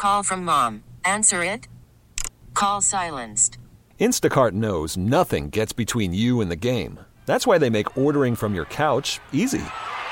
Call from mom. Answer it. Call silenced. Instacart knows nothing gets between you and the game. That's why they make ordering from your couch easy.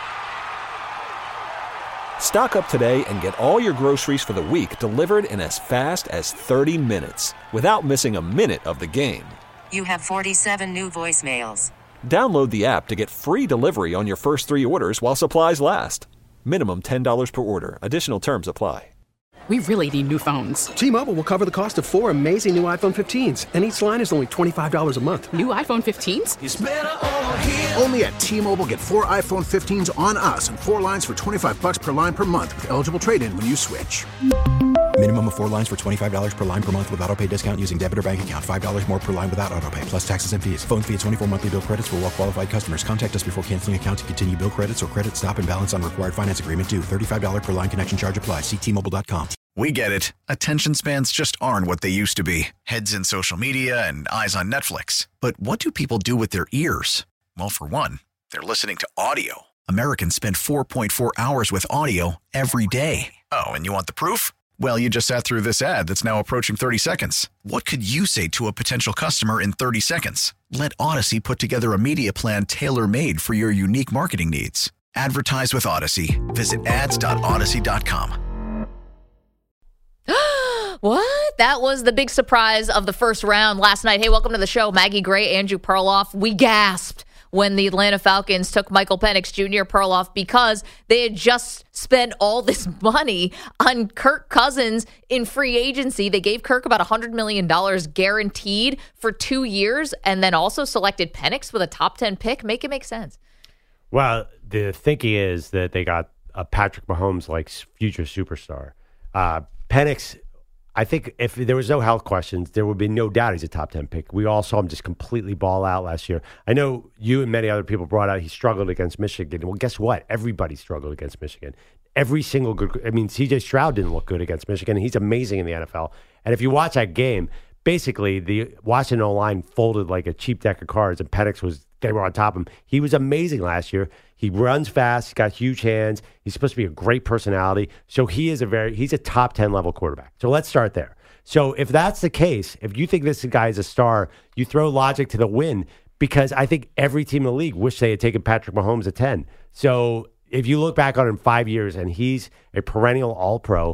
Stock up today and get all your groceries for the week delivered in as fast as 30 minutes without missing a minute of the game. You have 47 new voicemails. Download the app to get free delivery on your first 3 orders while supplies last. Minimum $10 per order. Additional terms apply. We really need new phones. T-Mobile will cover the cost of 4 amazing new iPhone 15s, and each line is only $25 a month. New iPhone 15s? It's better over here. Only at T-Mobile, get 4 iPhone 15s on us and 4 lines for $25 per line per month with eligible trade-in when you switch. Minimum of 4 lines for $25 per line per month with autopay discount using debit or bank account. $5 more per line without autopay, plus taxes and fees. Phone fee at 24 monthly bill credits for well-qualified customers. Contact us before canceling account to continue bill credits or credit stop and balance on required finance agreement due. $35 per line connection charge applies. See T-Mobile.com. We get it. Attention spans just aren't what they used to be. Heads in social media and eyes on Netflix. But what do people do with their ears? Well, for one, they're listening to audio. Americans spend 4.4 hours with audio every day. Oh, and you want the proof? Well, you just sat through this ad that's now approaching 30 seconds. What could you say to a potential customer in 30 seconds? Let Odyssey put together a media plan tailor-made for your unique marketing needs. Advertise with Odyssey. Visit ads.odyssey.com. What? That was the big surprise of the first round last night. Hey, welcome to the show. Maggie Gray, Andrew Perloff. We gasped when the Atlanta Falcons took Michael Penix Jr. Perloff because they had just spent all this money on Kirk Cousins in free agency. They gave Kirk about $100 million guaranteed for 2 years and then also selected Penix with a top 10 pick. Make it make sense. Well, the thinking is that they got a Patrick Mahomes-like future superstar. Penix, I think if there was no health questions, there would be no doubt he's a top 10 pick. We all saw him just completely ball out last year. I know you and many other people brought out he struggled against Michigan. Well, guess what? Everybody struggled against Michigan. Every single good – I mean, C.J. Stroud didn't look good against Michigan. He's amazing in the NFL. And if you watch that game, basically the Washington O-line folded like a cheap deck of cards, and Penix was – they were on top of him. He was amazing last year. He runs fast. He's got huge hands. He's supposed to be a great personality. So he's a top 10 level quarterback. So let's start there. So if that's the case, if you think this guy is a star, you throw logic to the wind because I think every team in the league wish they had taken Patrick Mahomes at 10. So if you look back on him 5 years and he's a perennial all-pro,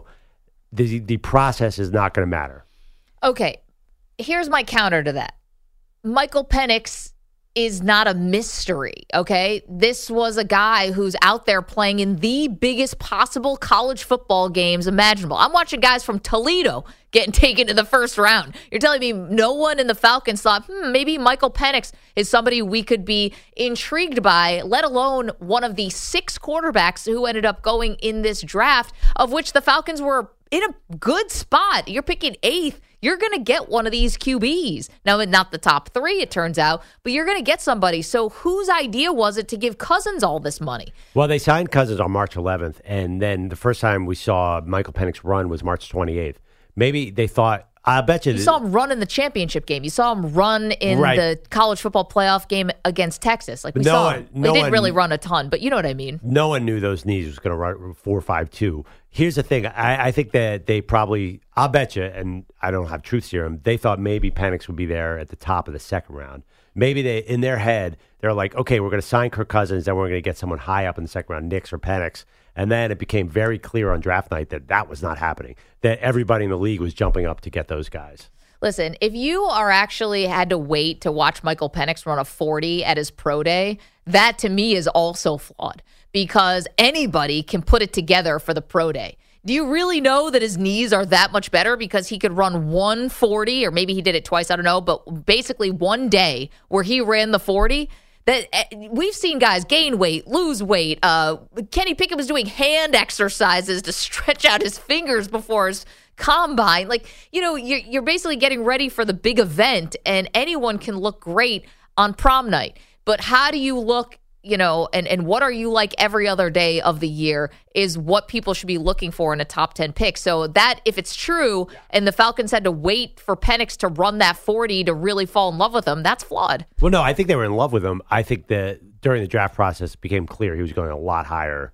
the process is not going to matter. Okay, here's my counter to that. Michael Penix is not a mystery, okay? This was a guy who's out there playing in the biggest possible college football games imaginable. I'm watching guys from Toledo getting taken to the first round. You're telling me no one in the Falcons thought, maybe Michael Penix is somebody we could be intrigued by, let alone one of the 6 quarterbacks who ended up going in this draft, of which the Falcons were in a good spot. You're picking 8th. You're going to get one of these QBs. Now, not the top 3, it turns out, but you're going to get somebody. So whose idea was it to give Cousins all this money? Well, they signed Cousins on March 11th, and then the first time we saw Michael Penix run was March 28th. Maybe they thought, I bet you. You saw him run in the championship game. You saw him run in the college football playoff game against Texas. Like we saw him. They didn't really run a ton, but you know what I mean. No one knew those knees was going to run 4.52. Here's the thing. I think that they probably, I'll bet you, and I don't have truth serum, they thought maybe Penix would be there at the top of the second round. Maybe they, in their head, they're like, okay, we're going to sign Kirk Cousins, then we're going to get someone high up in the second round, Nix or Penix. And then it became very clear on draft night that that was not happening, that everybody in the league was jumping up to get those guys. Listen, if you are actually had to wait to watch Michael Penix run a 40 at his pro day, that to me is also flawed because anybody can put it together for the pro day. Do you really know that his knees are that much better because he could run 140 or maybe he did it twice, I don't know, but basically one day where he ran the 40? That we've seen guys gain weight, lose weight. Kenny Pickett was doing hand exercises to stretch out his fingers before his combine. Like, you know, you're basically getting ready for the big event, and anyone can look great on prom night. But how do you look, you know, and what are you like every other day of the year is what people should be looking for in a top 10 pick. So that, if it's true, and the Falcons had to wait for Penix to run that 40 to really fall in love with him, that's flawed. Well, no, I think they were in love with him. I think that during the draft process it became clear he was going a lot higher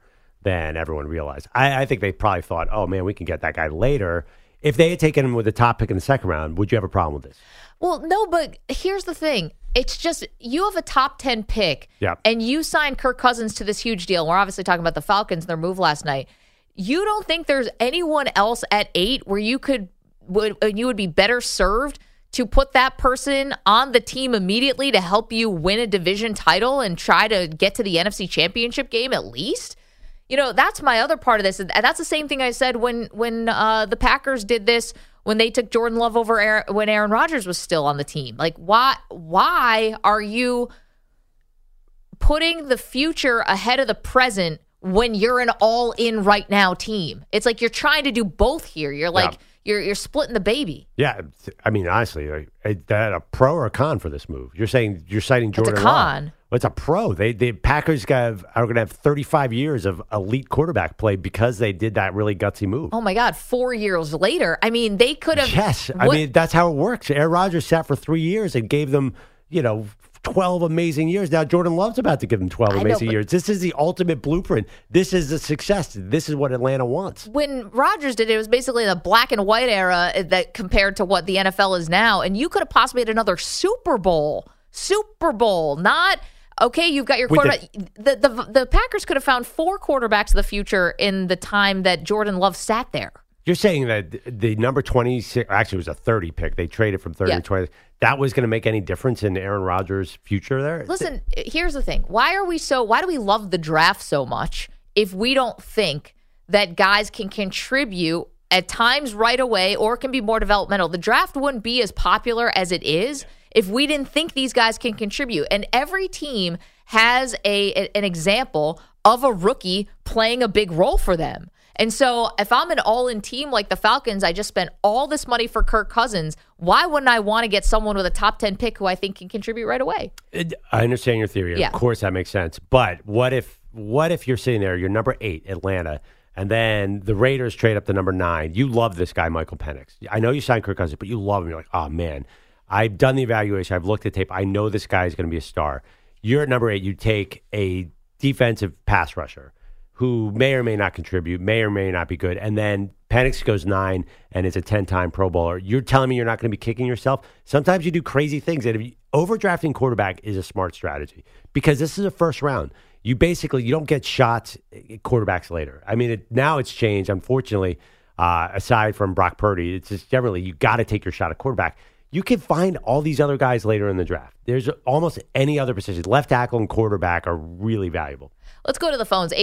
than everyone realized. I think they probably thought, oh, man, we can get that guy later. If they had taken him with the top pick in the second round, would you have a problem with this? Well, no, but here's the thing. It's just you have a top 10 pick, and you signed Kirk Cousins to this huge deal. We're obviously talking about the Falcons and their move last night. You don't think there's anyone else at 8 where you would be better served to put that person on the team immediately to help you win a division title and try to get to the NFC Championship game at least? You know, that's my other part of this. And that's the same thing I said when the Packers did this when they took Jordan Love over when Aaron Rodgers was still on the team. Like, why are you putting the future ahead of the present when you're an all-in right now team? It's like you're trying to do both here. You're like you're splitting the baby. Yeah, I mean, honestly, is that a pro or a con for this move? You're citing Jordan Love. It's a con. Well, it's a pro. The Packers are going to have 35 years of elite quarterback play because they did that really gutsy move. Oh, my God. 4 years later. I mean, they could have. Yes. I mean, that's how it works. Aaron Rodgers sat for 3 years and gave them, 12 amazing years. Now Jordan Love's about to give them 12 amazing years. This is the ultimate blueprint. This is the success. This is what Atlanta wants. When Rodgers did it, it was basically the black and white era that compared to what the NFL is now. And you could have possibly had another Super Bowl. Not, okay, you've got your quarterback. The Packers could have found 4 quarterbacks of the future in the time that Jordan Love sat there. You're saying that the number 26, actually it was a 30 pick. They traded from 30 to 20. That was going to make any difference in Aaron Rodgers' future there? Listen, here's the thing. Why do we love the draft so much if we don't think that guys can contribute at times right away or can be more developmental? The draft wouldn't be as popular as it is if we didn't think these guys can contribute. And every team has an example of a rookie playing a big role for them. And so if I'm an all-in team like the Falcons, I just spent all this money for Kirk Cousins, why wouldn't I want to get someone with a top 10 pick who I think can contribute right away? I understand your theory. Yeah. Of course, that makes sense. But what if you're sitting there, you're number 8, Atlanta, and then the Raiders trade up to number 9. You love this guy, Michael Penix. I know you signed Kirk Cousins, but you love him. You're like, oh, man, I've done the evaluation. I've looked at tape. I know this guy is going to be a star. You're at number 8. You take a defensive pass rusher who may or may not contribute, may or may not be good, and then Penix goes 9 and is a 10-time Pro Bowler. You're telling me you're not going to be kicking yourself? Sometimes you do crazy things, and overdrafting quarterback is a smart strategy because this is a first round. You don't get shots at quarterbacks later. I mean, now it's changed, unfortunately, aside from Brock Purdy. It's just generally you got to take your shot at quarterback. You can find all these other guys later in the draft. There's almost any other position. Left tackle and quarterback are really valuable. Let's go to the phones,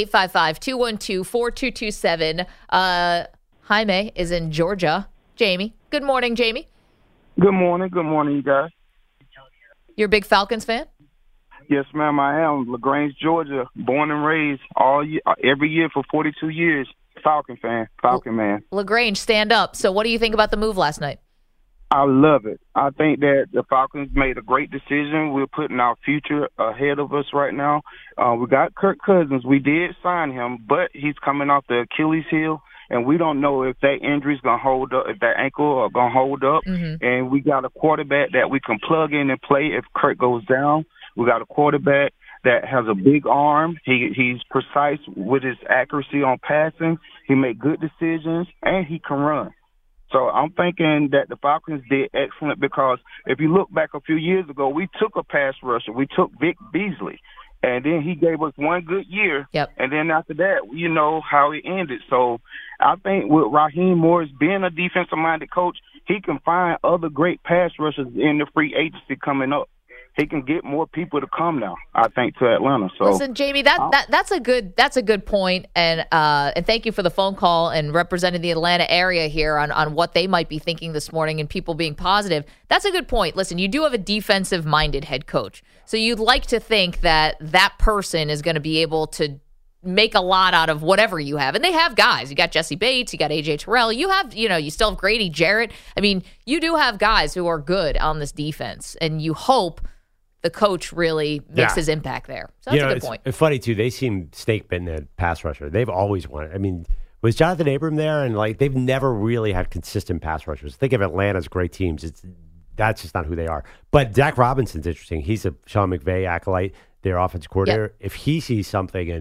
855-212-4227. Jaime is in Georgia. Jamie. Good morning, Jamie. Good morning, you guys. You're a big Falcons fan? Yes, ma'am, I am. LaGrange, Georgia, born and raised every year for 42 years. Falcon man. LaGrange, stand up. So what do you think about the move last night? I love it. I think that the Falcons made a great decision. We're putting our future ahead of us right now. We got Kirk Cousins. We did sign him, but he's coming off the Achilles heel, and we don't know if that injury's going to hold up, if that ankle is going to hold up. Mm-hmm. And we got a quarterback that we can plug in and play if Kirk goes down. We got a quarterback that has a big arm. He's precise with his accuracy on passing. He makes good decisions, and he can run. So I'm thinking that the Falcons did excellent because if you look back a few years ago, we took a pass rusher. We took Vic Beasley, and then he gave us one good year. Yep. And then after that, you know how it ended. So I think with Raheem Morris being a defensive-minded coach, he can find other great pass rushers in the free agency coming up. He can get more people to come now, I think, to Atlanta. So listen, Jamie, that's a good point, and thank you for the phone call and representing the Atlanta area here on what they might be thinking this morning and people being positive. That's a good point. Listen, you do have a defensive-minded head coach, so you'd like to think that person is going to be able to make a lot out of whatever you have. And they have guys. You got Jesse Bates, you got A.J. Terrell, you still have Grady Jarrett. I mean, you do have guys who are good on this defense, and you hope the coach really makes his impact there. So that's a good point. It's funny, too. They seem snake-bitten at pass rusher. They've always wanted. I mean, was Jonathan Abram there? And, they've never really had consistent pass rushers. Think of Atlanta's great teams. That's just not who they are. But Zach Robinson's interesting. He's a Sean McVay acolyte, their offensive coordinator. Yep. If he sees something and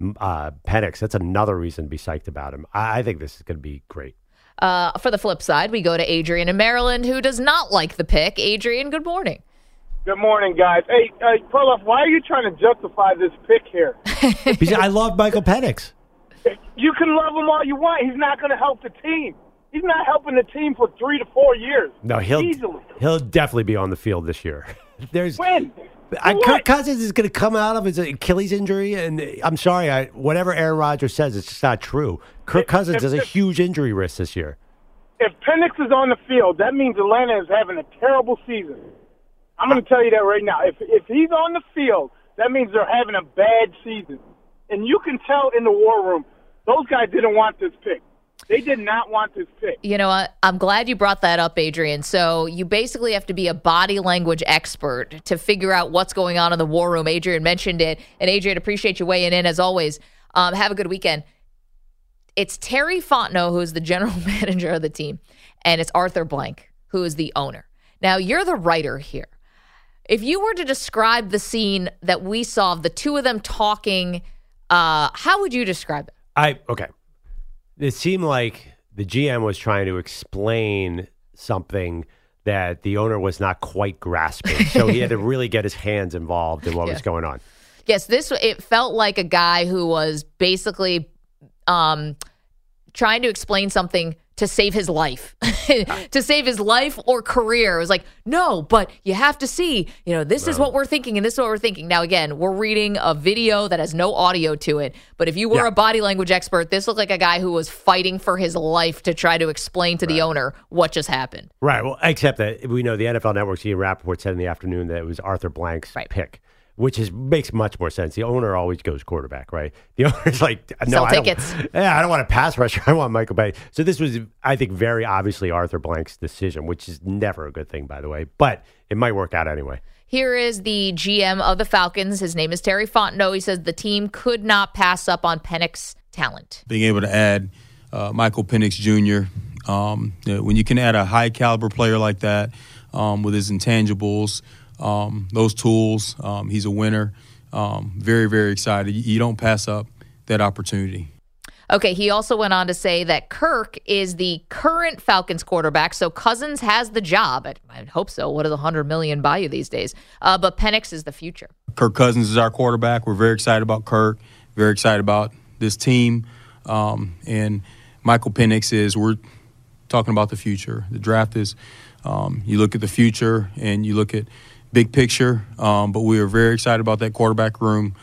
Penix, that's another reason to be psyched about him. I think this is going to be great. For the flip side, we go to Adrian in Maryland, who does not like the pick. Adrian, good morning. Good morning, guys. Hey, Perloff, why are you trying to justify this pick here? Because I love Michael Penix. You can love him all you want. He's not going to help the team. He's not helping the team for 3 to 4 years. No, he'll definitely be on the field this year. When? Kirk Cousins is going to come out of his Achilles injury, and I'm sorry, whatever Aaron Rodgers says, it's just not true. Kirk Cousins has a huge injury risk this year. If Penix is on the field, that means Atlanta is having a terrible season. I'm going to tell you that right now. If he's on the field, that means they're having a bad season. And you can tell in the war room, those guys didn't want this pick. They did not want this pick. You know what? I'm glad you brought that up, Adrian. So you basically have to be a body language expert to figure out what's going on in the war room. Adrian mentioned it. And Adrian, appreciate you weighing in as always. Have a good weekend. It's Terry Fontenot, who's the general manager of the team, and it's Arthur Blank, who is the owner. Now, you're the writer here. If you were to describe the scene that we saw, the two of them talking, how would you describe it? Okay. It seemed like the GM was trying to explain something that the owner was not quite grasping. So he had to really get his hands involved in what was going on. Yes, it felt like a guy who was basically trying to explain something to save his life, to save his life or career. It was like, no, but you have to see, this is what we're thinking and this is what we're thinking. Now, again, we're reading a video that has no audio to it. But if you were a body language expert, this looked like a guy who was fighting for his life to try to explain to the owner what just happened. Right. Well, except that we know the NFL Network's Ian Rappaport said in the afternoon that it was Arthur Blank's pick. Which makes much more sense. The owner always goes quarterback, right? The owner's like, no, I don't want a pass rusher. I want Michael Penix. So this was, I think, very obviously Arthur Blank's decision, which is never a good thing, by the way. But it might work out anyway. Here is the GM of the Falcons. His name is Terry Fontenot. He says the team could not pass up on Penix talent. Being able to add Michael Penix Jr., when you can add a high-caliber player like that with his intangibles, those tools, he's a winner. Very, very excited. You don't pass up that opportunity. Okay, he also went on to say that Kirk is the current Falcons quarterback, so Cousins has the job. I hope so. What does $100 million buy you these days? But Penix is the future. Kirk Cousins is our quarterback. We're very excited about Kirk, very excited about this team. And Michael Penix we're talking about the future. The draft is, you look at the future and you look at big picture, but we are very excited about that quarterback room.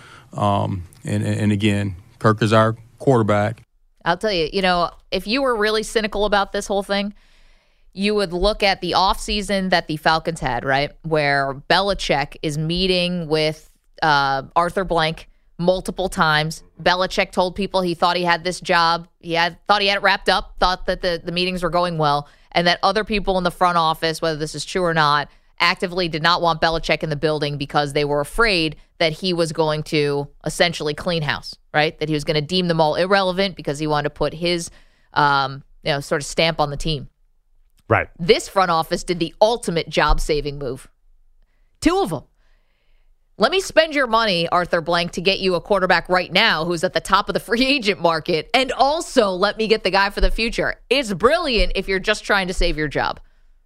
And again, Kirk is our quarterback. I'll tell you, if you were really cynical about this whole thing, you would look at the offseason that the Falcons had, right, where Belichick is meeting with Arthur Blank multiple times. Belichick told people he thought he had this job. Thought he had it wrapped up, thought that the meetings were going well, and that other people in the front office, whether this is true or not, actively did not want Belichick in the building because they were afraid that he was going to essentially clean house, right? That he was going to deem them all irrelevant because he wanted to put his, sort of stamp on the team. Right. This front office did the ultimate job-saving move. Two of them. Let me spend your money, Arthur Blank, to get you a quarterback right now who's at the top of the free agent market, and also let me get the guy for the future. It's brilliant if you're just trying to save your job.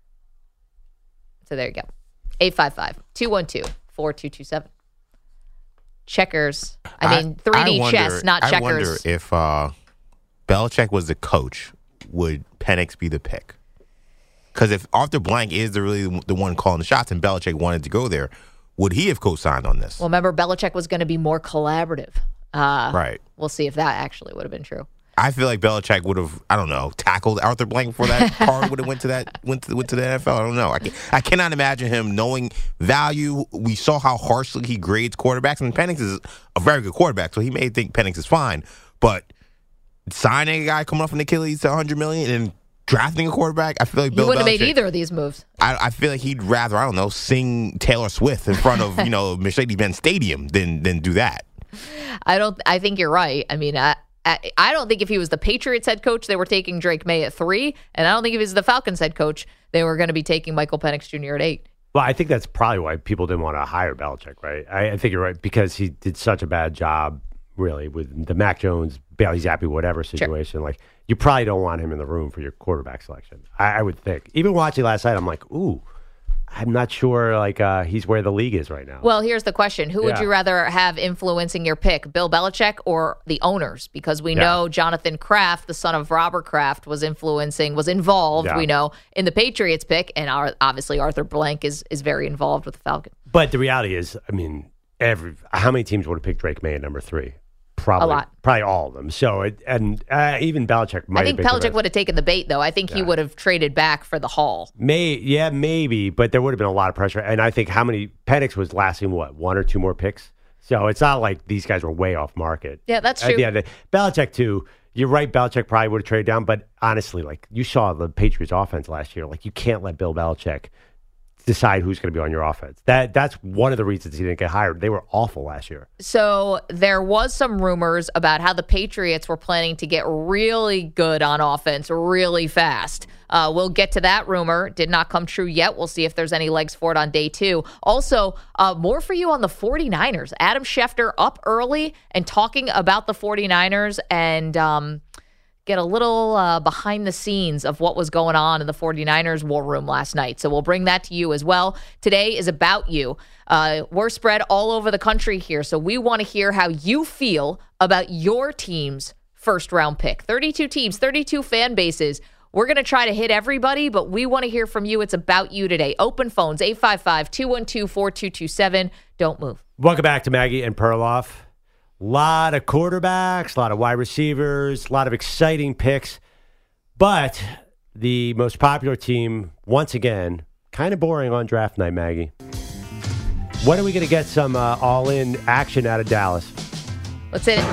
So there you go. 855-212-4227. Checkers. 3D chess, not checkers. I wonder if Belichick was the coach, would Penix be the pick? Because if Arthur Blank is really the one calling the shots and Belichick wanted to go there, would he have co-signed on this? Well, remember, Belichick was going to be more collaborative. Right. We'll see if that actually would have been true. I feel like Belichick would have, tackled Arthur Blank before that card would have went to the NFL. I don't know. I cannot imagine him knowing value. We saw how harshly he grades quarterbacks, and Penix is a very good quarterback, so he may think Penix is fine. But signing a guy coming off an Achilles to $100 million and drafting a quarterback, I feel like Bill wouldn't Belichick, have made either of these moves. I feel like he'd rather, sing Taylor Swift in front of Mercedes-Benz Stadium than do that. I think you're right. I don't think if he was the Patriots head coach, they were taking Drake May at 3. And I don't think if he was the Falcons head coach, they were going to be taking Michael Penix Jr. at 8. Well, I think that's probably why people didn't want to hire Belichick, right? I think you're right, because he did such a bad job really, with the Mac Jones, Bailey Zappi, whatever situation. Like, you probably don't want him in the room for your quarterback selection. I would think. Even watching last night, I'm like, ooh, I'm not sure he's where the league is right now. Well, here's the question. Who would you rather have influencing your pick, Bill Belichick or the owners? Because we know Jonathan Kraft, the son of Robert Kraft, was involved, we know, in the Patriots pick. And obviously Arthur Blank is very involved with the Falcons. But the reality is, I mean, how many teams would have picked Drake May at number 3? Probably, a lot. Probably all of them. So, even Belichick might have picked Belichick would have taken the bait, though. I think he would have traded back for the Hall. Maybe, but there would have been a lot of pressure. And I think Penix was lasting, 1 or 2 more picks? So it's not like these guys were way off market. Yeah, that's true. Belichick, too. You're right, Belichick probably would have traded down. But honestly, like, you saw the Patriots offense last year. Like, you can't let Bill Belichick decide who's going to be on your offense. That's one of the reasons he didn't get hired. They were awful last year. So there was some rumors about how the Patriots were planning to get really good on offense really fast. We'll get to that rumor. Did not come true yet. We'll see if there's any legs for it on day 2. Also, more for you on the 49ers. Adam Schefter up early and talking about the 49ers and get a little behind the scenes of what was going on in the 49ers war room last night. So we'll bring that to you as well. Today is about you. We're spread all over the country here, so we want to hear how you feel about your team's first-round pick. 32 teams, 32 fan bases. We're going to try to hit everybody, but we want to hear from you. It's about you today. Open phones, 855-212-4227. Don't move. Welcome back to Maggie and Perloff. A lot of quarterbacks, a lot of wide receivers, a lot of exciting picks. But the most popular team, once again, kind of boring on draft night, Maggie. When are we going to get some all-in action out of Dallas? Let's hit it.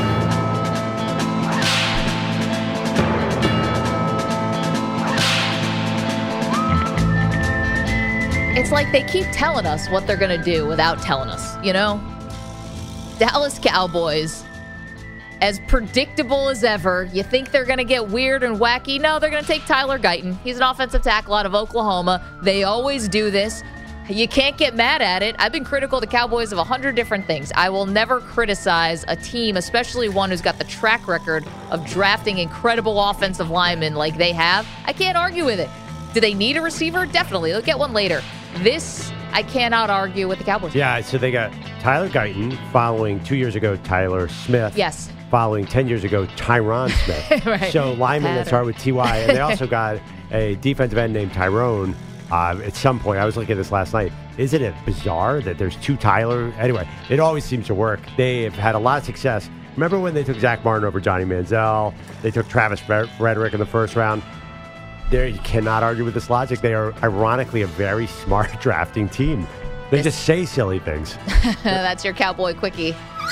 It's like they keep telling us what they're going to do without telling us, you know? Dallas Cowboys, as predictable as ever. You think they're going to get weird and wacky? No, they're going to take Tyler Guyton. He's an offensive tackle out of Oklahoma. They always do this. You can't get mad at it. I've been critical of the Cowboys of 100 different things. I will never criticize a team, especially one who's got the track record of drafting incredible offensive linemen like they have. I can't argue with it. Do they need a receiver? Definitely. They'll get one later. This, I cannot argue with the Cowboys. Yeah, so they got Tyler Guyton following 2 years ago, Tyler Smith. Yes. Following 10 years ago, Tyron Smith. Right. So linemen that start with T.Y. And they also got a defensive end named Tyrone. At some point, I was looking at this last night. Isn't it bizarre that there's 2 Tyler? Anyway, it always seems to work. They have had a lot of success. Remember when they took Zach Martin over Johnny Manziel? They took Travis Frederick in the first round. There, you cannot argue with this logic. They are, ironically, a very smart drafting team. They just say silly things. That's your Cowboy Quickie.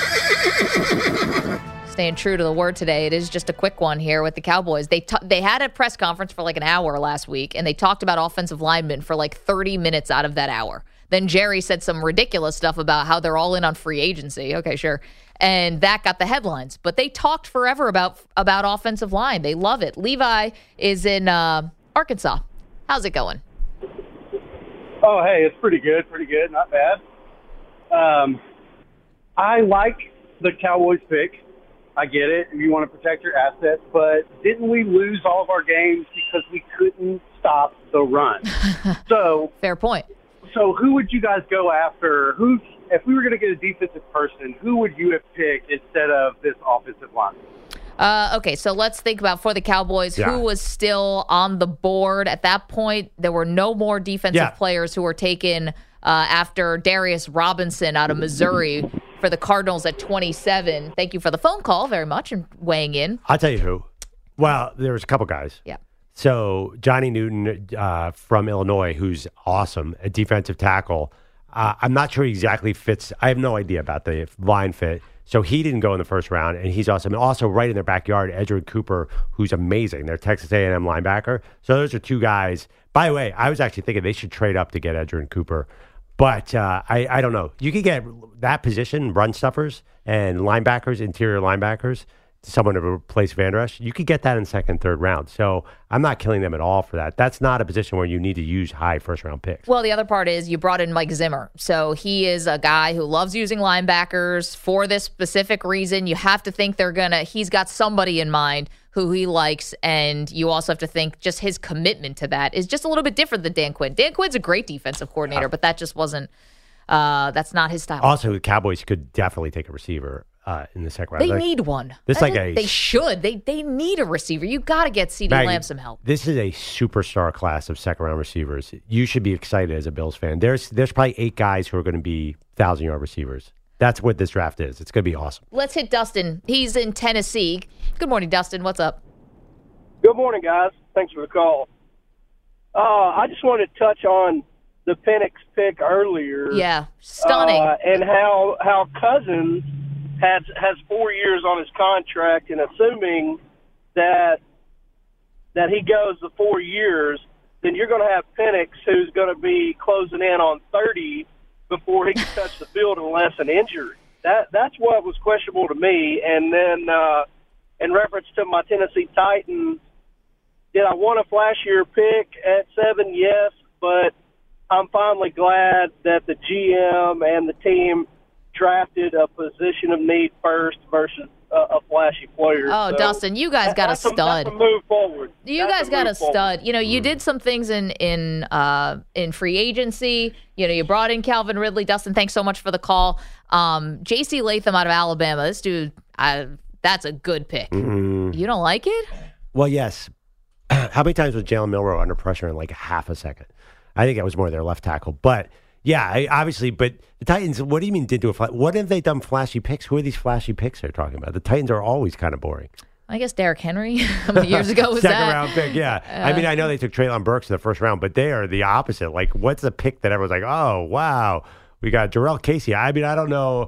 Staying true to the word today. It is just a quick one here with the Cowboys. They had a press conference for like an hour last week, and they talked about offensive linemen for like 30 minutes out of that hour. Then Jerry said some ridiculous stuff about how they're all in on free agency. Okay, sure. And that got the headlines. But they talked forever about offensive line. They love it. Levi is in Arkansas. How's it going? Oh, hey, it's pretty good. Not bad. I like the Cowboys pick. I get it. You want to protect your assets. But didn't we lose all of our games because we couldn't stop the run? So fair point. So who would you guys go after? If we were going to get a defensive person, who would you have picked instead of this offensive line? Okay, so let's think about for the Cowboys, who was still on the board. At that point, there were no more defensive players who were taken after Darius Robinson out of Missouri for the Cardinals at 27. Thank you for the phone call very much and weighing in. I'll tell you who. Well, there was a couple guys. Yeah. So Johnny Newton from Illinois, who's awesome, a defensive tackle. I'm not sure he exactly fits. I have no idea about the line fit. So he didn't go in the first round, and he's awesome. And also right in their backyard, Edgerrin Cooper, who's amazing. They're Texas A&M linebacker. So those are 2 guys. By the way, I was actually thinking they should trade up to get Edgerrin Cooper. But I don't know. You could get that position, run stuffers and linebackers, interior linebackers, someone to replace Van Der Esch, you could get that in second, third round. So I'm not killing them at all for that. That's not a position where you need to use high first-round picks. Well, the other part is you brought in Mike Zimmer. So he is a guy who loves using linebackers for this specific reason. You have to think he's got somebody in mind who he likes, and you also have to think just his commitment to that is just a little bit different than Dan Quinn. Dan Quinn's a great defensive coordinator, but that just wasn't that's not his style. Also, the Cowboys could definitely take a receiver in the second round. They need one. They should. They need a receiver. You got to get CeeDee Lamb some help. This is a superstar class of second-round receivers. You should be excited as a Bills fan. There's probably 8 guys who are going to be 1,000-yard receivers. That's what this draft is. It's going to be awesome. Let's hit Dustin. He's in Tennessee. Good morning, Dustin. What's up? Good morning, guys. Thanks for the call. I just wanted to touch on the Penix pick earlier. Yeah, stunning. And how Cousins has 4 years on his contract, and assuming that he goes the 4 years, then you're going to have Penix, who's going to be closing in on 30 before he can touch the field unless an injury. That's what was questionable to me. And then in reference to my Tennessee Titans, did I want a flashier pick at 7? Yes, but I'm finally glad that the GM and the team drafted a position of need first versus a flashy player. Oh, so Dustin, you guys got a stud. That's a move forward. You guys got a stud. You know, you did some things in free agency. You know, you brought in Calvin Ridley. Dustin, thanks so much for the call. J.C. Latham out of Alabama. This dude, that's a good pick. Mm-hmm. You don't like it? Well, yes. How many times was Jalen Milroe under pressure in like half a second? I think that was more their left tackle. But, yeah, obviously. But the Titans, what do you mean did do what have they done flashy picks? Who are these flashy picks they're talking about? The Titans are always kind of boring. I guess Derrick Henry. How many years ago was Second that? round pick, yeah. I mean, I know they took Treylon Burks in the first round, but they are the opposite. Like, what's the pick that everyone's like, oh, wow, we got Jarrell Casey. I mean, I don't know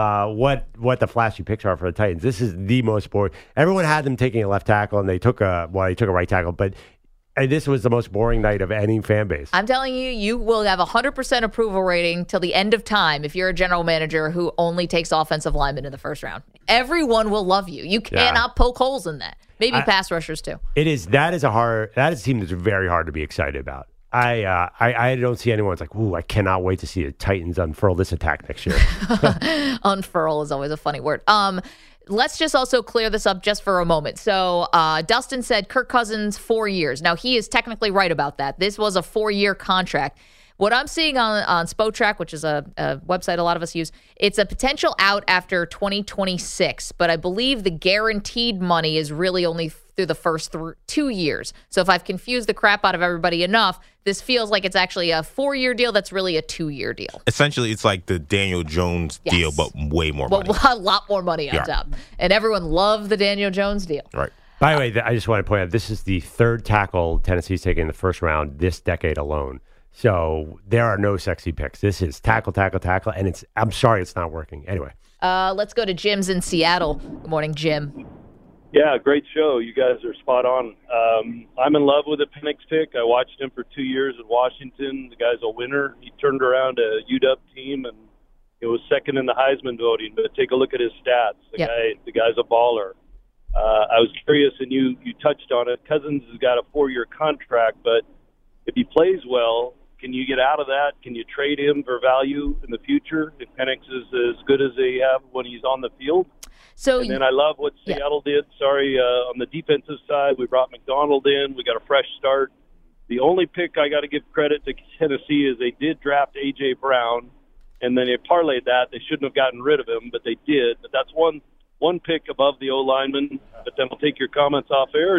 what the flashy picks are for the Titans. This is the most boring. Everyone had them taking a left tackle, and they took a right tackle, but this was the most boring night of any fan base. I'm telling you, you will have 100% approval rating till the end of time if you're a general manager who only takes offensive linemen in the first round. Everyone will love you. You cannot poke holes in that. Maybe pass rushers too. It is. That is a team that's very hard to be excited about. I don't see anyone that's like, ooh, I cannot wait to see the Titans unfurl this attack next year. Unfurl is always a funny word. Let's just also clear this up just for a moment. So Dustin said Kirk Cousins 4 years. Now, he is technically right about that. This was a 4-year contract. What I'm seeing on Spotrac, which is a website a lot of us use, it's a potential out after 2026. But I believe the guaranteed money is really only through the first 2 years. So if I've confused the crap out of everybody enough, this feels like it's actually a 4-year deal that's really a 2-year deal. Essentially, it's like the Daniel Jones deal, but way more money. A lot more money on top. And everyone loved the Daniel Jones deal. Right. By the way, I just want to point out, this is the third tackle Tennessee's taken in the first round this decade alone. So there are no sexy picks. This is tackle, and I'm sorry it's not working. Anyway. Let's go to Jim's in Seattle. Good morning, Jim. Yeah, great show. You guys are spot on. I'm in love with the Penix pick. I watched him for 2 years in Washington. The guy's a winner. He turned around a UW team, and it was second in the Heisman voting. But take a look at his stats. The guy's a baller. I was curious, and you touched on it. Cousins has got a 4-year contract, but if he plays well, can you get out of that? Can you trade him for value in the future if Penix is as good as they have when he's on the field? And then I love what Seattle did. On the defensive side, we brought McDonald in. We got a fresh start. The only pick I got to give credit to Tennessee is they did draft A.J. Brown, and then they parlayed that. They shouldn't have gotten rid of him, but they did. But that's one pick above the O-lineman. But then we'll take your comments off air.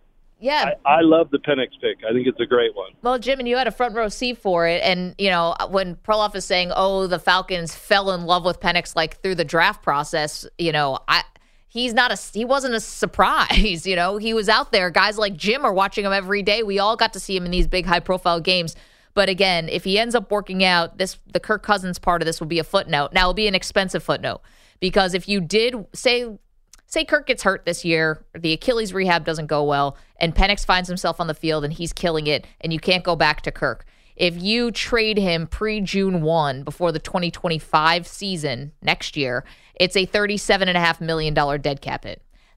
I love the Penix pick. I think it's a great one. Well, Jim, and you had a front row seat for it. And, you know, when Perloff is saying, the Falcons fell in love with Penix, like, through the draft process, you know, he wasn't a surprise. You know, he was out there. Guys like Jim are watching him every day. We all got to see him in these big, high-profile games. But, again, if he ends up working out, the Kirk Cousins part of this will be a footnote. Now, it'll be an expensive footnote. Because if you did, say Kirk gets hurt this year, the Achilles rehab doesn't go well, and Penix finds himself on the field and he's killing it, and you can't go back to Kirk. If you trade him pre-June 1 before the 2025 season next year, it's a $37.5 million dead cap hit.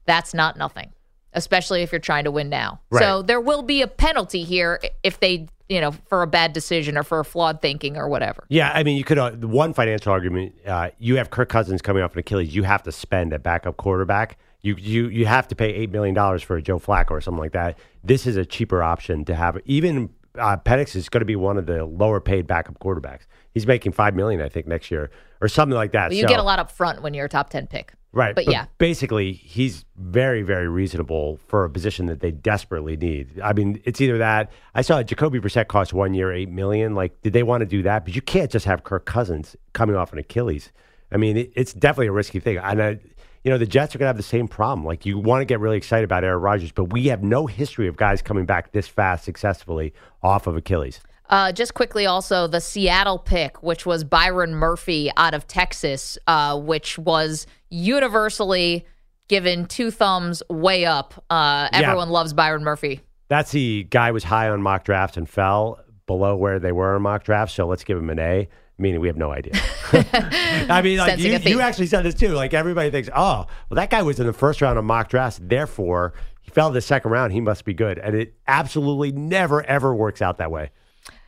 That's not nothing, especially if you're trying to win now. Right. So there will be a penalty here if they, for a bad decision or for a flawed thinking or whatever. Yeah, I mean, you could one financial argument. You have Kirk Cousins coming off an Achilles. You have to spend a backup quarterback. You have to pay $8 million for a Joe Flacco or something like that. This is a cheaper option to have. Even Penix is going to be one of the lower paid backup quarterbacks. He's making $5 million, I think, next year or something like that. Well, you get a lot up front when you're a top 10 pick. Right. But yeah. Basically, he's very, very reasonable for a position that they desperately need. I mean, it's either that. I saw Jacoby Brissett cost 1 year, $8 million. Like, did they want to do that? But you can't just have Kirk Cousins coming off an Achilles. I mean, it's definitely a risky thing. And, the Jets are going to have the same problem. Like, you want to get really excited about Aaron Rodgers, but we have no history of guys coming back this fast successfully off of Achilles. Just quickly also, the Seattle pick, which was Byron Murphy out of Texas, which was universally given 2 thumbs way up. Everyone loves Byron Murphy. That's the guy was high on mock drafts and fell below where they were in mock drafts, so let's give him an A, meaning we have no idea. I mean, like you actually said this too. Like, everybody thinks, oh, well, that guy was in the first round of mock drafts, therefore he fell to the second round, he must be good. And it absolutely never, ever works out that way.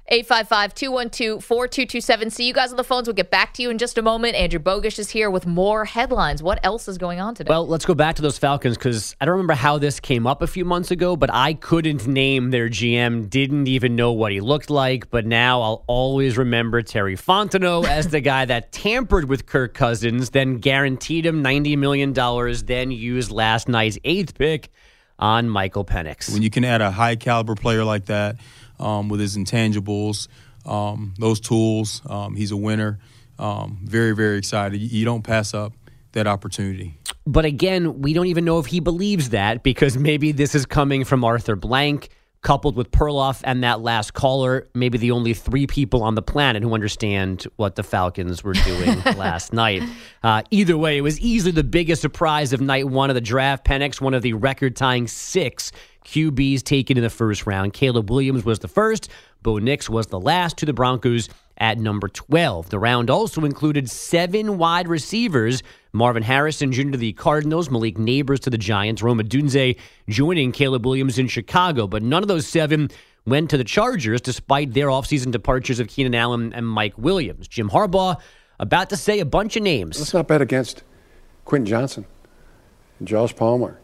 855-212-4227. See you guys on the phones. We'll get back to you in just a moment. Andrew Bogish is here with more headlines. What else is going on today? Well, let's go back to those Falcons because I don't remember how this came up a few months ago, but I couldn't name their GM, didn't even know what he looked like, but now I'll always remember Terry Fontenot as the guy that tampered with Kirk Cousins, then guaranteed him $90 million, then used last night's 8th pick on Michael Penix. When you can add a high-caliber player like that, with his intangibles, those tools. He's a winner. Very, very excited. You don't pass up that opportunity. But again, we don't even know if he believes that because maybe this is coming from Arthur Blank, coupled with Perloff and that last caller, maybe the only 3 people on the planet who understand what the Falcons were doing last night. Either way, it was easily the biggest surprise of night 1 of the draft. Penix, one of the record-tying 6 QBs taken in the first round. Caleb Williams was the first. Bo Nix was the last to the Broncos at number 12. The round also included 7 wide receivers. Marvin Harrison Jr. to the Cardinals, Malik Neighbors to the Giants, Rome Odunze joining Caleb Williams in Chicago. But none of those 7 went to the Chargers despite their offseason departures of Keenan Allen and Mike Williams. Jim Harbaugh about to say a bunch of names. Let's not bet against Quentin Johnson and Josh Palmer.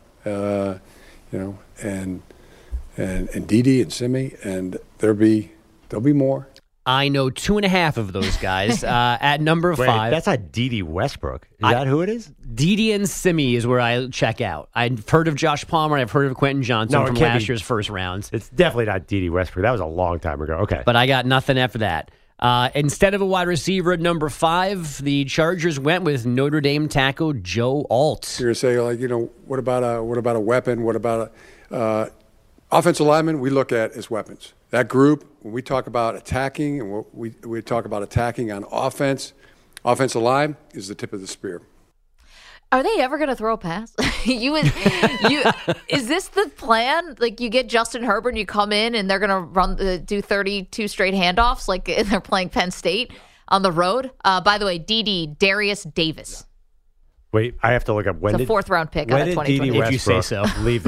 And Dede and Simi, and there'll be more. I know 2.5 of those guys. At number 5, that's not Dede Westbrook. Is that who it is? Dede and Simi is where I check out. I've heard of Josh Palmer. I've heard of Quentin Johnson from last year's first rounds. It's definitely not Dede Westbrook. That was a long time ago. Okay, but I got nothing after that. Instead of a wide receiver at number 5, the Chargers went with Notre Dame tackle Joe Alt. You're saying, what about a weapon? What about offensive linemen? We look at as weapons. That group, when we talk about attacking and what we talk about attacking on offense, offensive line is the tip of the spear. Are they ever going to throw a pass? Is this the plan? Like, you get Justin Herbert and you come in and they're going to do 32 straight handoffs like they're playing Penn State on the road? By the way, Darius Davis. Wait, I have to look up when it's a 4th-round pick out of 2020. If you say so.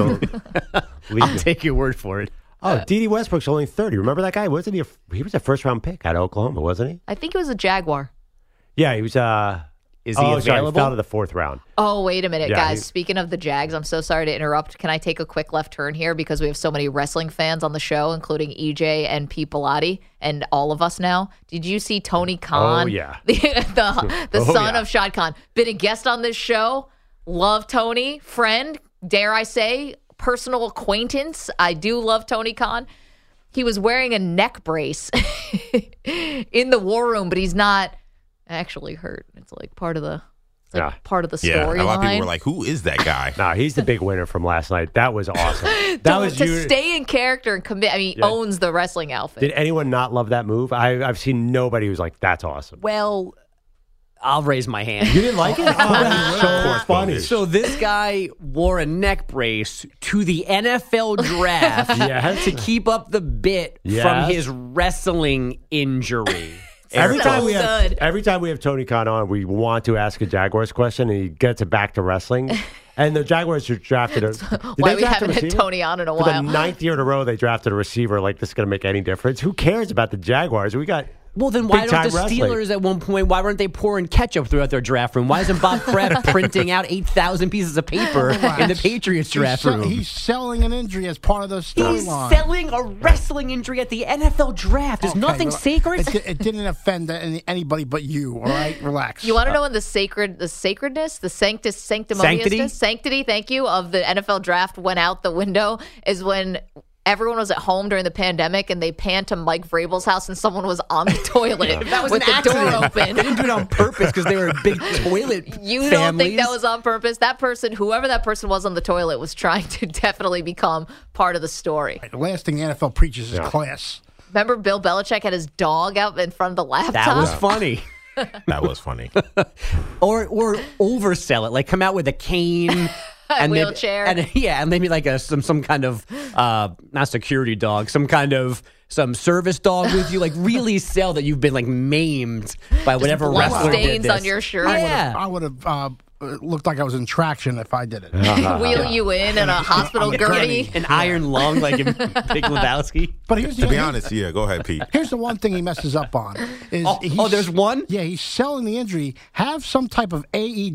I'll take your word for it. Oh, Dede Westbrook's only 30. Remember that guy? Wasn't he? He was a first-round pick out of Oklahoma, wasn't he? I think he was a Jaguar. Yeah, he was. Is he available? Sorry, he fell to the 4th round. Oh, wait a minute, guys. Speaking of the Jags, I'm so sorry to interrupt. Can I take a quick left turn here because we have so many wrestling fans on the show, including EJ and Pete Pilati and all of us now. Did you see Tony Khan? Oh, yeah. the son of Shad Khan. Been a guest on this show. Love Tony. Friend, dare I say, personal acquaintance. I do love Tony Khan. He was wearing a neck brace in the war room, but he's not actually hurt. It's like part of the storyline. Yeah, a lot of people were like, who is that guy? Nah, he's the big winner from last night. That was awesome. Stay in character and commit. I mean, he owns the wrestling outfit. Did anyone not love that move? I've seen nobody who's like, that's awesome. Well, I'll raise my hand. You didn't like it? That's so funny. So this guy wore a neck brace to the NFL draft to keep up the bit from his wrestling injury. Every So time we have good. Tony Khan on, we want to ask a Jaguars question, and he gets it back to wrestling. And the Jaguars just drafted a. Why we haven't had Tony on in a For while. the 9th year in a row, they drafted a receiver. Like, this is going to make any difference? Who cares about the Jaguars? We got. Well, then why don't big-time the wrestling. Steelers at one point, why weren't they pouring ketchup throughout their draft room? Why isn't Bob Kraft printing out 8,000 pieces of paper in the Patriots draft room? He's selling an injury as part of the He's storyline. selling a wrestling injury at the NFL draft. Is nothing well, sacred? It didn't offend anybody but you, all right? Relax. You want to know when the sacredness, the sanctity, thank you, of the NFL draft went out the window is when everyone was at home during the pandemic and they panned to Mike Vrabel's house and someone was on the toilet That was with an the door accident. open. They didn't do it on purpose because they were big toilet You families. don't think that was on purpose? That person, whoever that person was on the toilet, was trying to definitely become part of the story. The last thing the NFL preaches is class. Remember Bill Belichick had his dog out in front of the laptop? That was funny. That was funny. Or oversell it, like come out with a cane. And wheelchair. And maybe like some kind of not security dog, some service dog with you. Like really sell that you've been like maimed by whatever blood wrestler did stains this. on your shirt. Yeah. I would have looked like I was in traction if I did it. Wheel you in a hospital gurney. An iron lung like in Big Lebowski. But here's To be honest, yeah, go ahead, Pete. Here's the one thing he messes up on. Is there's one? Yeah, he's selling the injury. Have some type of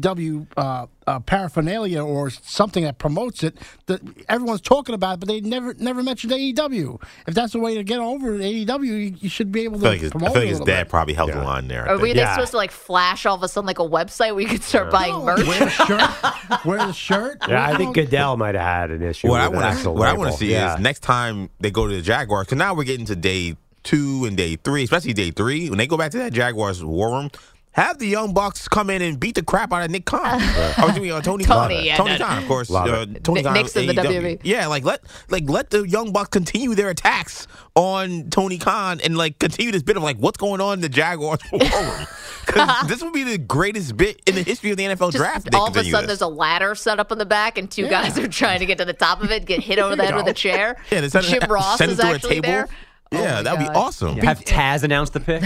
AEW paraphernalia or something that promotes it. That everyone's talking about it, but they never mentioned AEW. If that's the way to get over AEW, you should be able to I feel promote like it a his little dad bit. probably held the line there. I Are we think. supposed to like flash all of a sudden like a website where you could start buying merch? Wear the shirt. Wear the shirt. Yeah, I think Goodell might have had an issue. What I with an want actual to label. see Yeah. is next time they go to the Jaguars, because now we're getting to day 2 and day 3, especially day 3. When they go back to that Jaguars war room, have the Young Bucks come in and beat the crap out of Nick Khan. Tony Khan. Tony Khan, of course. Tony Khan. Nick's in the AEW. WWE. Yeah, let the Young Bucks continue their attacks on Tony Khan and continue this bit of what's going on in the Jaguars war room. Because this would be the greatest bit in the history of the NFL draft. All of a sudden, there's a ladder set up in the back, and two guys are trying to get to the top of it, get hit over the head with a chair. Yeah, Jim Ross send is it through actually a table. there. Yeah, that would be awesome. Have Taz announce the pick.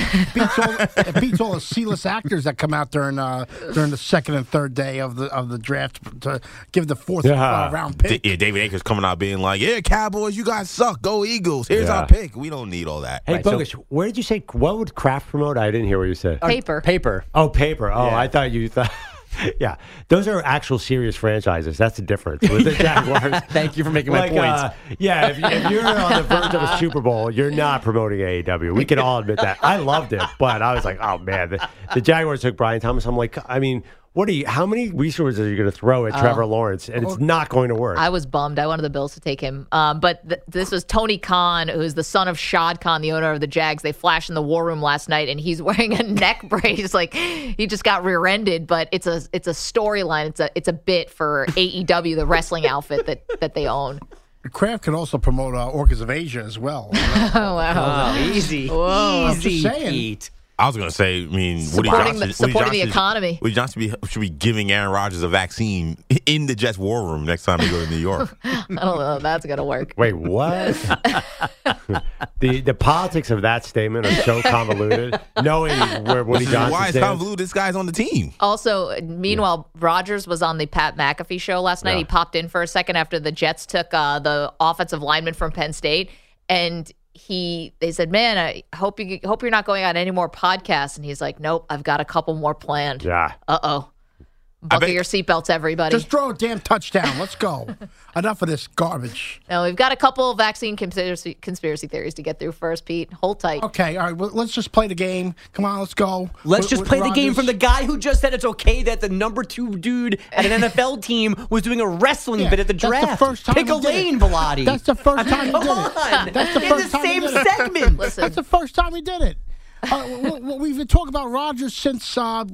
It beats all the C-list actors that come out during the second and third day of the draft to give the fourth round pick. David Akers coming out being like, "Yeah, Cowboys, you guys suck. Go Eagles. Here's our pick. We don't need all that." Hey, Bogus, where did you say, what would Kraft promote? I didn't hear what you said. Paper. Oh, paper. Oh, I thought you thought. Yeah, those are actual serious franchises. That's the difference with the Jaguars. Thank you for making my points. Yeah, if you're on the verge of a Super Bowl, you're not promoting AEW. We can all admit that. I loved it, but I was like, oh man, the Jaguars took Brian Thomas. I'm like, I mean, how many resources are you going to throw at Trevor Lawrence? And it's not going to work. I was bummed. I wanted the Bills to take him. But this was Tony Khan, who's the son of Shad Khan, the owner of the Jags. They flashed in the war room last night, and he's wearing a neck brace. Like he just got rear-ended, but it's a storyline. It's a bit for AEW, the wrestling outfit that they own. Kraft could also promote Orchids of Asia as well. Oh, wow. Easy. Whoa. I'm just saying. Pete. I was going to say, I mean, Supporting the economy. Woody Johnson should be giving Aaron Rodgers a vaccine in the Jets war room next time they go to New York. I don't know if that's going to work. Wait, what? the politics of that statement are so convoluted. Knowing where Woody Johnson why it's stands. convoluted. This guy's on the team. Also, meanwhile, Rodgers was on the Pat McAfee show last night. Yeah. He popped in for a second after the Jets took the offensive lineman from Penn State, and they said, "Man, I hope you're not going on any more podcasts." And he's like, "Nope, I've got a couple more planned." Yeah. Uh-oh. Buckle your seatbelts, everybody. Just throw a damn touchdown. Let's go. Enough of this garbage. No, we've got a couple of vaccine conspiracy theories to get through first, Pete. Hold tight. Okay, all right. Well, let's just play the game. Come on, let's go. Let's just play the game Rodgers. from the guy who just said it's okay that the number 2 dude at an NFL team was doing a wrestling bit at the draft. That's the first time Pick a he did lane, it. Velati. That's the first time he did Come it. on. That's the In first the time he same did it. segment. Listen. That's the first time he did it. We've been talking about Rodgers since about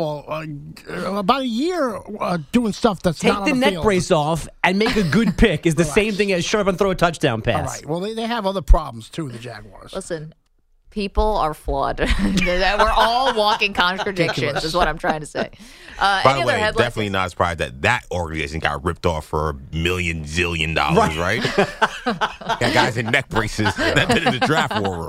a year doing stuff that's Take not on the the neck field. brace off and make a good pick is the same thing as shut up and throw a touchdown pass. All right. Well, they have other problems too. The Jaguars. Listen, people are flawed. We're all walking contradictions, is what I'm trying to say. By Any the other way, headlines? definitely not surprised that organization got ripped off for $1 million zillion, right? Got guys in neck braces that been in the draft war room.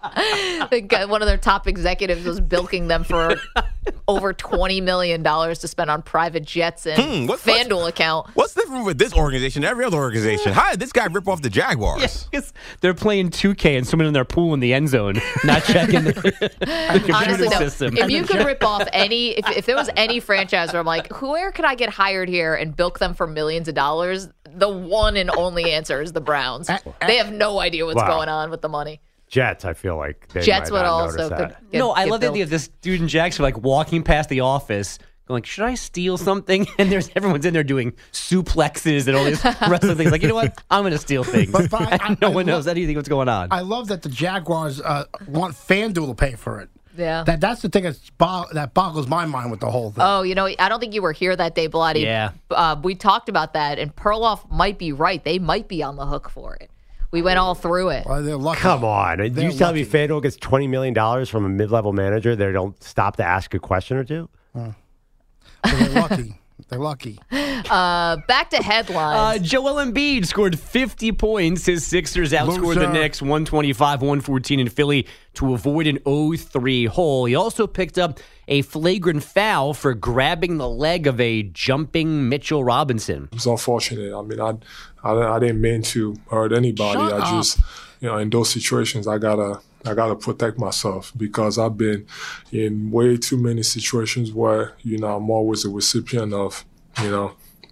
One of their top executives was bilking them for over $20 million to spend on private jets and FanDuel account. What's different with this organization and every other organization? How did this guy rip off the Jaguars? Yes, they're playing 2K and someone in their pool in the end zone, not checking the computer Honestly, no. system. If you could rip off any, if there was any franchise where I'm like, where could I get hired here and bilk them for millions of dollars? The one and only answer is the Browns. They have no idea what's going on with the money. Jets, I feel like they Jets might would not also notice that. No, I love the idea of this dude in Jackson like walking past the office, going, "Should I steal something?" And everyone's in there doing suplexes and all these wrestling things. Like, you know what? I'm going to steal things. But no one knows anything what's going on. I love that the Jaguars want FanDuel to pay for it. Yeah. That's the thing that boggles my mind with the whole thing. Oh, I don't think you were here that day, Bloody. Yeah. We talked about that, and Perloff might be right. They might be on the hook for it. We went all through it. Well, they're lucky. Come on. They're You telling me lucky. FanDuel gets $20 million from a mid-level manager? They don't stop to ask a question or two? Well, they're lucky. They're lucky. Back to headlines. Joel Embiid scored 50 points. His Sixers outscored the Knicks 125-114 in Philly to avoid an 0-3 hole. He also picked up a flagrant foul for grabbing the leg of a jumping Mitchell Robinson. It was unfortunate. I mean, I didn't mean to hurt anybody. Shut I just, in those situations, I gotta protect myself because I've been in way too many situations where, I'm always a recipient of, the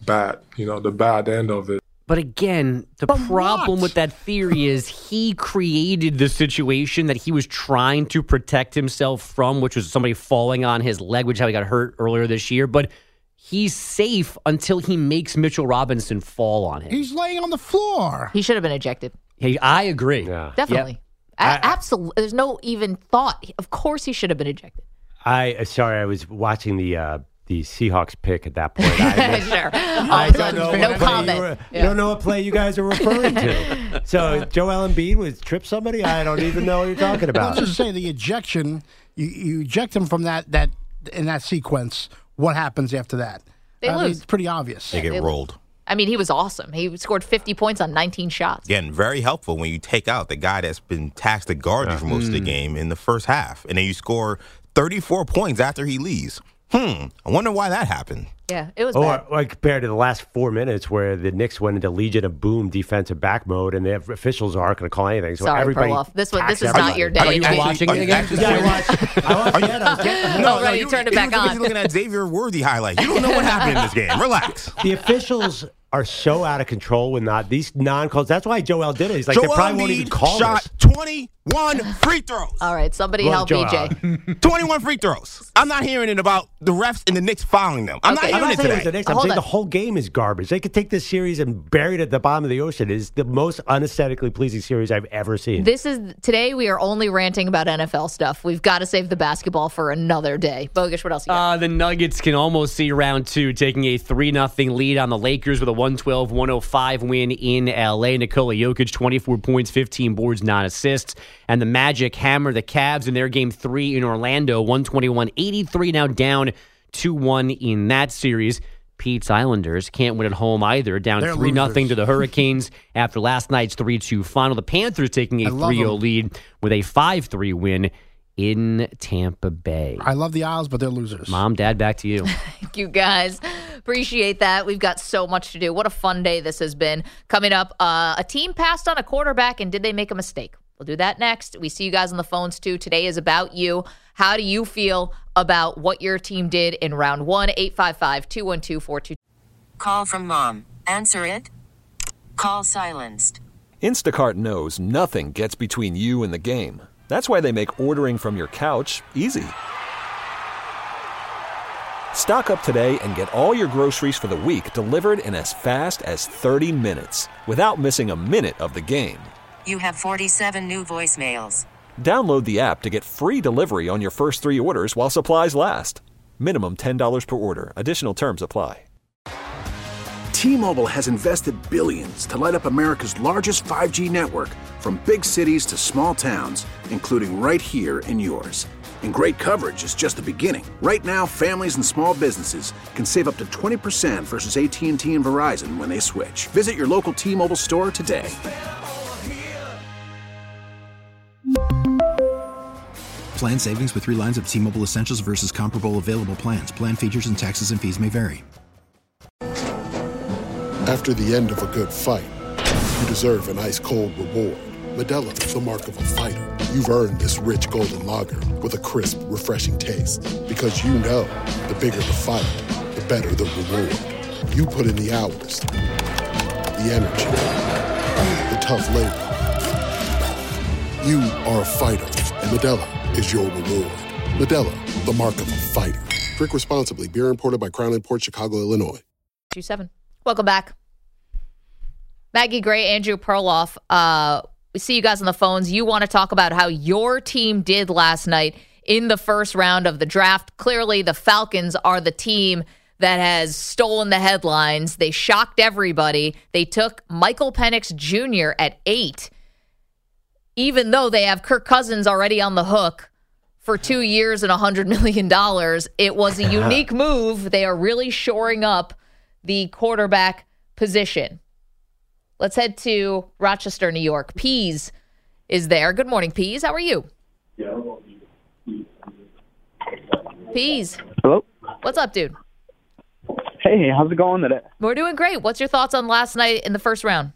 bad end of it. But again, the problem with that theory is he created the situation that he was trying to protect himself from, which was somebody falling on his leg, which is how he got hurt earlier this year. But he's safe until he makes Mitchell Robinson fall on him. He's laying on the floor. He should have been ejected. Hey, I agree. Yeah. Definitely. Absolutely. There's no even thought. Of course he should have been ejected. I was watching the Seahawks pick at that point. Sure. I don't know. No comment. You don't know what play you guys are referring to. So Joel Embiid was trip somebody? I don't even know what you're talking about. Let's just say the ejection, you eject him from that in that sequence. What happens after that? They lose. It's pretty obvious. They get rolled. I mean, he was awesome. He scored 50 points on 19 shots. Again, very helpful when you take out the guy that's been tasked to guard you for most of the game in the first half. And then you score 34 points after he leaves. I wonder why that happened. Yeah, it was bad. Or compared to the last 4 minutes where the Knicks went into Legion of Boom defensive back mode and the officials aren't going to call anything. So Sorry, everybody Perloff. This is not your day. Are you watching it again? No, you turned it back on. You're looking at Xavier Worthy highlights. You don't know what happened in this game. Relax. The officials are so out of control with these non-calls. That's why Joel did it. He's like, Joel they probably won't even Embiid call shot this. 21 free throws. All right, somebody help BJ. 21 free throws. I'm not hearing it about the refs and the Knicks fouling them. I'm not hearing it today. The Knicks. I'm saying the whole game is garbage. They could take this series and bury it at the bottom of the ocean. It is the most unaesthetically pleasing series I've ever seen. Today we are only ranting about NFL stuff. We've got to save the basketball for another day. Bogish, what else you got? The Nuggets can almost see round two, taking a 3-0 lead on the Lakers with a 112-105 win in L.A. Nikola Jokic, 24 points, 15 boards, 9 assists. And the Magic hammer the Cavs in their game 3 in Orlando, 121-83, now down 2-1 in that series. Pete's Islanders can't win at home either, down 3-0 to the Hurricanes after last night's 3-2 final. The Panthers taking a 3-0 lead with a 5-3 win in Tampa Bay. I love the Isles, but they're losers. Mom, Dad, back to you. Thank you, guys. Appreciate that. We've got so much to do. What a fun day this has been. Coming up, a team passed on a quarterback, and did they make a mistake? We'll do that next. We see you guys on the phones, too. Today is about you. How do you feel about what your team did in round 1? 855-212-42. Call from mom. Answer it. Call silenced. Instacart knows nothing gets between you and the game. That's why they make ordering from your couch easy. Stock up today and get all your groceries for the week delivered in as fast as 30 minutes without missing a minute of the game. You have 47 new voicemails. Download the app to get free delivery on your first 3 orders while supplies last. Minimum $10 per order. Additional terms apply. T-Mobile has invested billions to light up America's largest 5G network, from big cities to small towns, including right here in yours. And great coverage is just the beginning. Right now, families and small businesses can save up to 20% versus AT&T and Verizon when they switch. Visit your local T-Mobile store today. Plan savings with 3 lines of T-Mobile Essentials versus comparable available plans. Plan features and taxes and fees may vary. After the end of a good fight, you deserve an ice-cold reward. Modelo, the mark of a fighter. You've earned this rich golden lager with a crisp, refreshing taste. Because you know, the bigger the fight, the better the reward. You put in the hours, the energy, the tough labor. You are a fighter, and Modelo is your reward. Modelo, the mark of a fighter. Drink responsibly. Beer imported by Crown Imports, Chicago, Illinois. 2-7. Welcome back. Maggie Gray, Andrew Perloff. We see you guys on the phones. You want to talk about how your team did last night in the first round of the draft. Clearly, the Falcons are the team that has stolen the headlines. They shocked everybody. They took Michael Penix Jr. at 8, even though they have Kirk Cousins already on the hook for 2 years and $100 million. It was a unique move. They are really shoring up the quarterback position. Let's head to Rochester, New York. Pease is there. Good morning, Pease. How are you? Pease. Hello? What's up, dude? Hey, how's it going today? We're doing great. What's your thoughts on last night in the first round?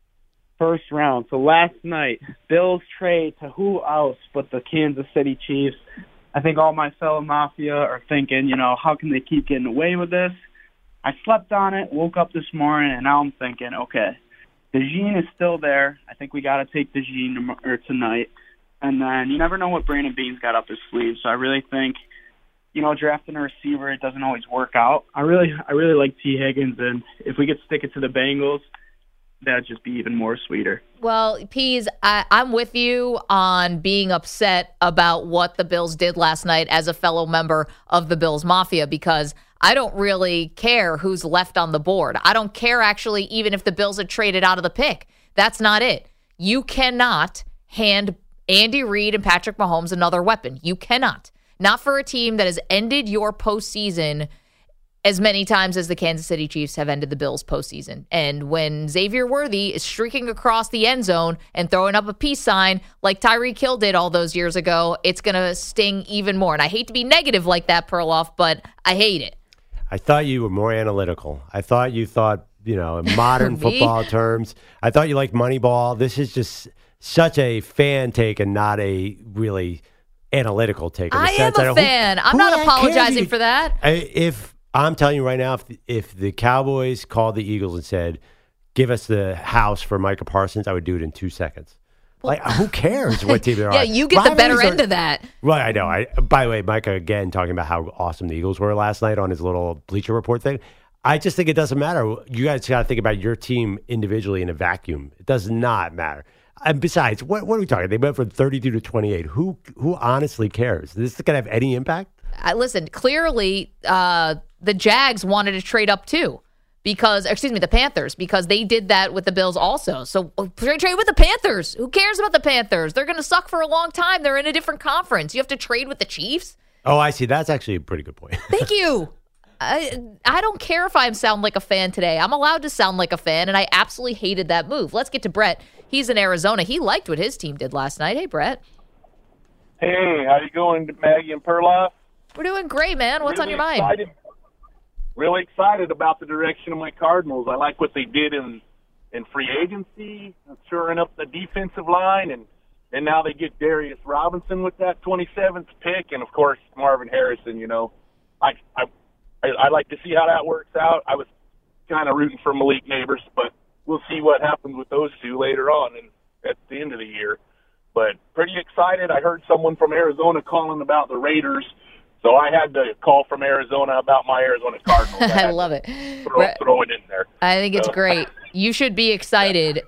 First round. So last night, Bills trade to who else but the Kansas City Chiefs. I think all my fellow Mafia are thinking, how can they keep getting away with this? I slept on it, woke up this morning, and now I'm thinking, okay, DeJean is still there. I think we got to take DeJean tonight. And then you never know what Brandon Beane's got up his sleeve. So I really think, drafting a receiver, it doesn't always work out. I really like T. Higgins, and if we could stick it to the Bengals, that'd just be even more sweeter. Well, Pease, I'm with you on being upset about what the Bills did last night as a fellow member of the Bills Mafia, because I don't really care who's left on the board. I don't care, actually, even if the Bills had traded out of the pick. That's not it. You cannot hand Andy Reid and Patrick Mahomes another weapon. You cannot. Not for a team that has ended your postseason as many times as the Kansas City Chiefs have ended the Bills postseason. And when Xavier Worthy is streaking across the end zone and throwing up a peace sign like Tyreek Hill did all those years ago, it's going to sting even more. And I hate to be negative like that, Perloff, but I hate it. I thought you were more analytical. I thought you thought, in modern football terms. I thought you liked Moneyball. This is just such a fan take and not a really analytical take. I am a fan. I'm not apologizing for that. If I'm telling you right now, if the Cowboys called the Eagles and said, give us the house for Micah Parsons, I would do it in 2 seconds. Who cares what team they're on? Yeah, you get the better end of that. Right, I know. By the way, Micah, again, talking about how awesome the Eagles were last night on his little Bleacher Report thing. I just think it doesn't matter. You guys got to think about your team individually in a vacuum. It does not matter. And besides, what are we talking? They went from 32 to 28. Who honestly cares? Is this going to have any impact? Listen, clearly the Jags wanted to trade up too. The Panthers, because they did that with the Bills also. So trade with the Panthers. Who cares about the Panthers? They're going to suck for a long time. They're in a different conference. You have to trade with the Chiefs? Oh, I see. That's actually a pretty good point. Thank you. I don't care if I sound like a fan today. I'm allowed to sound like a fan, and I absolutely hated that move. Let's get to Brett. He's in Arizona. He liked what his team did last night. Hey, Brett. Hey, how you going, Maggie and Perloff? We're doing great, man. What's on your mind? Really excited about the direction of my Cardinals. I like what they did in free agency, shoring up the defensive line, and now they get Darius Robinson with that 27th pick, and of course Marvin Harrison. I like to see how that works out. I was kind of rooting for Malik Neighbors, but we'll see what happens with those two later on and at the end of the year. But pretty excited. I heard someone from Arizona calling about the Raiders. So I had to call from Arizona about my Arizona Cardinals. I love it. Throw it in there. I think it's great. You should be excited.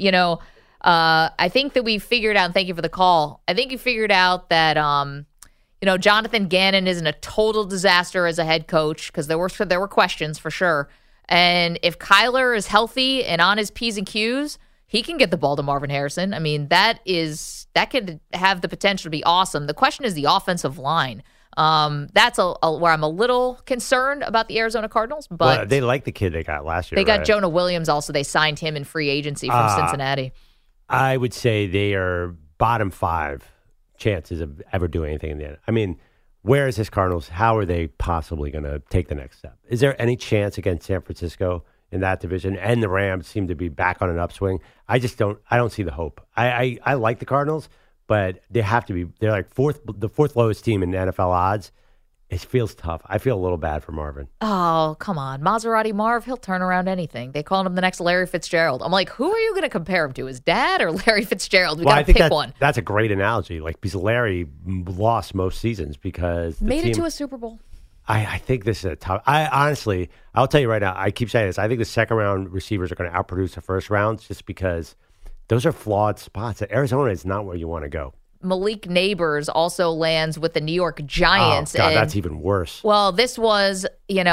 I think that we figured out, and thank you for the call, I think you figured out that, Jonathan Gannon isn't a total disaster as a head coach, because there were questions for sure. And if Kyler is healthy and on his P's and Q's, he can get the ball to Marvin Harrison. I mean, that could have the potential to be awesome. The question is the offensive line. That's where I'm a little concerned about the Arizona Cardinals. But they like the kid they got last year. They got Jonah Williams also. They signed him in free agency from Cincinnati. I would say they are bottom 5. chances of ever doing anything in the end. I mean, where is this Cardinals? How are they possibly going to take the next step? Is there any chance against San Francisco in that division? And the Rams seem to be back on an upswing. I don't see the hope. I like the Cardinals, but they have to be. They're like the fourth lowest team in NFL odds. It feels tough. I feel a little bad for Marvin. Oh, come on. Maserati Marv, he'll turn around anything. They called him the next Larry Fitzgerald. I'm like, who are you going to compare him to? His dad or Larry Fitzgerald? We got to pick one. That's a great analogy. Like, because Larry lost most seasons because made it to a Super Bowl. I think this is a tough. I'll tell you right now, I keep saying this. I think the second round receivers are going to outproduce the first rounds just because those are flawed spots. Arizona is not where you want to go. Malik Neighbors also lands with the New York Giants. Oh, God, that's even worse. Well, this was,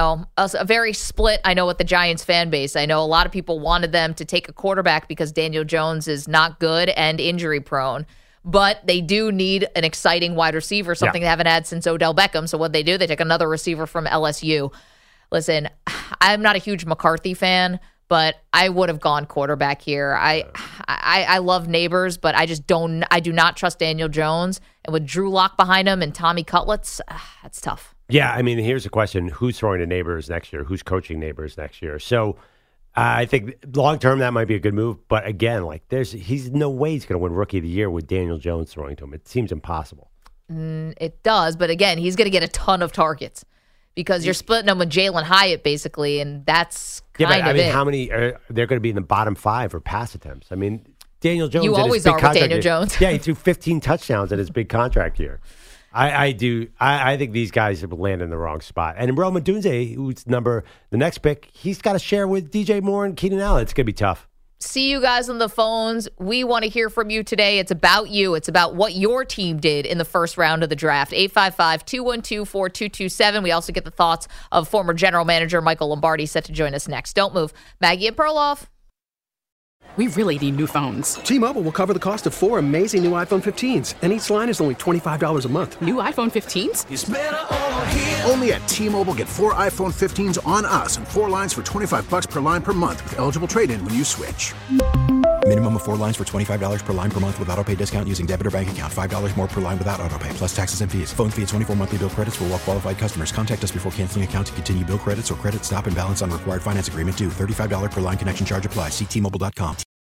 a very split, I know, with the Giants fan base. I know a lot of people wanted them to take a quarterback because Daniel Jones is not good and injury prone. But they do need an exciting wide receiver, something they haven't had since Odell Beckham. So what they do, they take another receiver from LSU. Listen, I'm not a huge McCarthy fan, but I would have gone quarterback here. I love Neighbors, but I do not trust Daniel Jones. And with Drew Lock behind him and Tommy Cutlets, that's tough. Yeah, I mean, here's the question. Who's throwing to Neighbors next year? Who's coaching Neighbors next year? So I think long-term that might be a good move. But again, he's no way he's going to win Rookie of the Year with Daniel Jones throwing to him. It seems impossible. It does, but again, he's going to get a ton of targets. Because you're splitting them with Jalen Hyatt, basically, and that's kind of it. How many they're going to be in the bottom 5 for pass attempts? I mean, Daniel Jones. You always are with Daniel Jones. Yeah, he threw 15 touchdowns in his big contract year. I think these guys have landed in the wrong spot. And Rome Odunze, who's the next pick, he's got to share with DJ Moore and Keenan Allen. It's going to be tough. See you guys on the phones. We want to hear from you today. It's about you. It's about what your team did in the first round of the draft. 855-212-4227. We also get the thoughts of former general manager Michael Lombardi, set to join us next. Don't move. Maggie and Perloff. We really need new phones. T-Mobile will cover the cost of 4 amazing new iPhone 15s, and each line is only $25 a month. New iPhone 15s? It's better over here. Only at T-Mobile, get 4 iPhone 15s on us and 4 lines for $25 per line per month with eligible trade-in when you switch. Minimum of 4 lines for $25 per line per month with autopay discount using debit or bank account. $5 more per line without autopay, plus taxes and fees. Phone fee at 24 monthly bill credits for well-qualified customers. Contact us before canceling account to continue bill credits or credit stop and balance on required finance agreement due. $35 per line connection charge applies. See T-Mobile.com.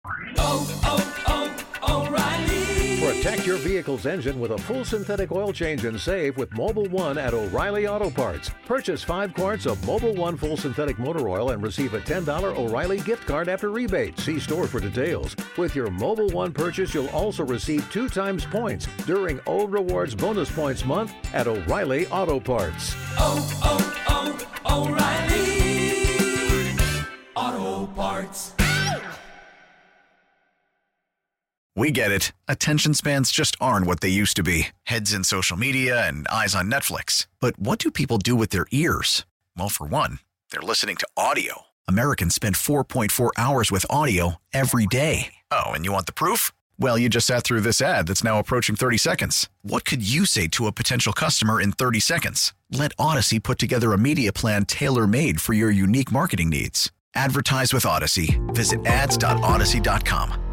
O'Reilly. Protect your vehicle's engine with a full synthetic oil change and save with Mobil 1 at O'Reilly Auto Parts. Purchase 5 quarts of Mobil 1 full synthetic motor oil and receive a $10 O'Reilly gift card after rebate. See store for details. With your Mobil 1 purchase, you'll also receive 2 times points during O Rewards Bonus Points Month at O'Reilly Auto Parts. O'Reilly Auto Parts. We get it. Attention spans just aren't what they used to be. Heads in social media and eyes on Netflix. But what do people do with their ears? Well, for one, they're listening to audio. Americans spend 4.4 hours with audio every day. Oh, and you want the proof? Well, you just sat through this ad that's now approaching 30 seconds. What could you say to a potential customer in 30 seconds? Let Odyssey put together a media plan tailor-made for your unique marketing needs. Advertise with Odyssey. Visit ads.odyssey.com.